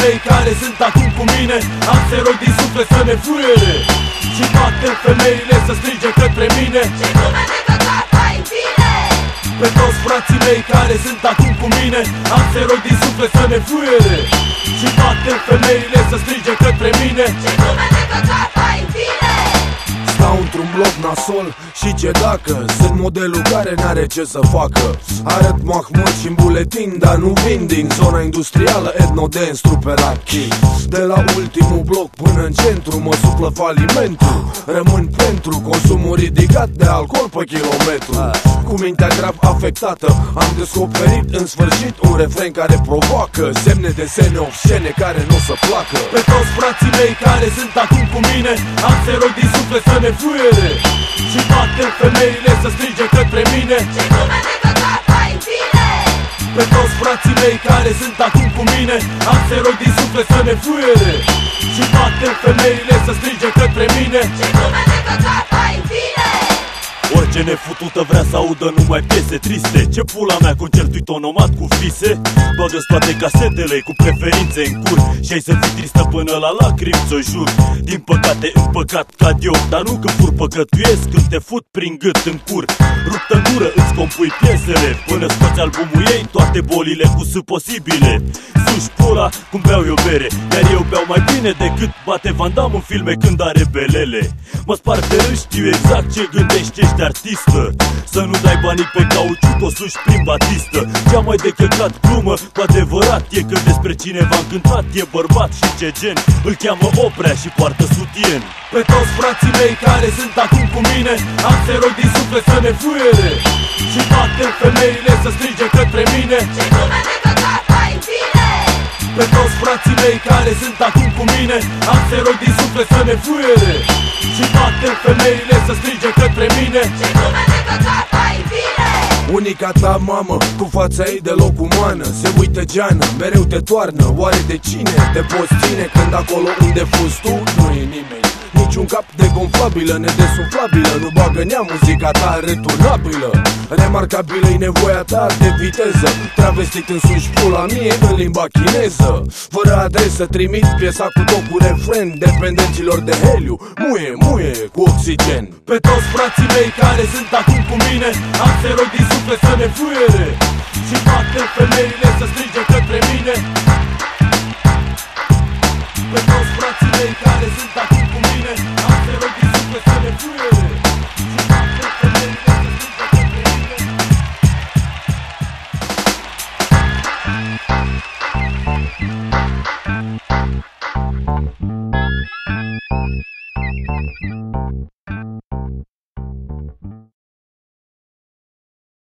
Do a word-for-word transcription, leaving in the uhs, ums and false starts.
mei care sunt acum cu mine, am să rog din suflet să ne fuiere și toate femeile să strige către mine: ce lume de căcat ai bine! Pe toți frații mei care sunt acum cu mine, am să rog din suflet să ne fuiere și toate femeile să strige către mine: ce lume de căcat ai bine! Stau într-un bloc nasol și ce dacă sunt modelul care n-are ce să facă. Arăt Mahmud și-n buletin, dar nu vin din zona industrială etnodance, trupera King. De la ultimul bloc până în centru mă suplă falimentul. Rămân pentru consumul ridicat de alcool pe kilometru. Cu mintea grav afectată am descoperit în sfârșit un refren care provoacă semne de sene obscene care nu o să placă. Pe toți frații mei care sunt acum cu mine, am să rog din suflet să ne fuiere și toate femeile să strige către mine: ce lume de căcat ai bine! Pe toți frații mei care sunt acum cu mine, am să rog din suflet să ne fuiere și toate femeile să strige către mine: ce lume de căcat ai bine! Orice nefutută vrea să audă numai piese triste. Ce pula mea, concertui tonomat cu fise? Bagă-ți toate casetele cu preferințe în cur și ai să fii tristă până la lacrimi, ți-o jur. Din păcate împăcat cad eu, dar nu când fur păcătuiesc, când te fut prin gât în cur. Ruptă în gură îți compui piesele, până scoți albumul ei toate bolile cu S posibile. Suși pula cum beau eu bere, iar eu beau mai bine decât bate Van Damme în filme când are belele. Mă spar de râs, știu exact ce gândești, ești artistă. Să nu dai banii pe cauciuc, o suși prin batistă. Cea mai de căcat glumă cu adevărat e că despre cineva încântat e bărbat și ce gen. Îl cheamă Oprea și poartă sutien. Pe toți frații mei care sunt acum cu mine, am să rog din suflet să ne fuiere și toate femeile să strige către mine: ce lume de căcat ai bine! Pe toți frații mei care sunt acum cu mine, am să rog din suflet să ne fuiere și toate femeile să strige către mine: ce lume de căcat ai bine! Unica ta mamă, cu fața ei deloc umană, se uită geană, mereu te toarnă. Oare de cine te poți ține când acolo unde fuzi tu nu e nimeni? Niciun cap de gonflabilă, nedesuflabilă nu bagă nea muzica ta returnabilă. Remarcabilă-i nevoia ta de viteză, travestit în suși pula mie în limba chineză. Fără adresă trimit piesa cu tot cu refren dependenților de heliu. Muie, muie cu oxigen. Pe toți frații mei care sunt acum cu mine, am să rog din suflet să ne fuiere și toate femeile să strige către mine: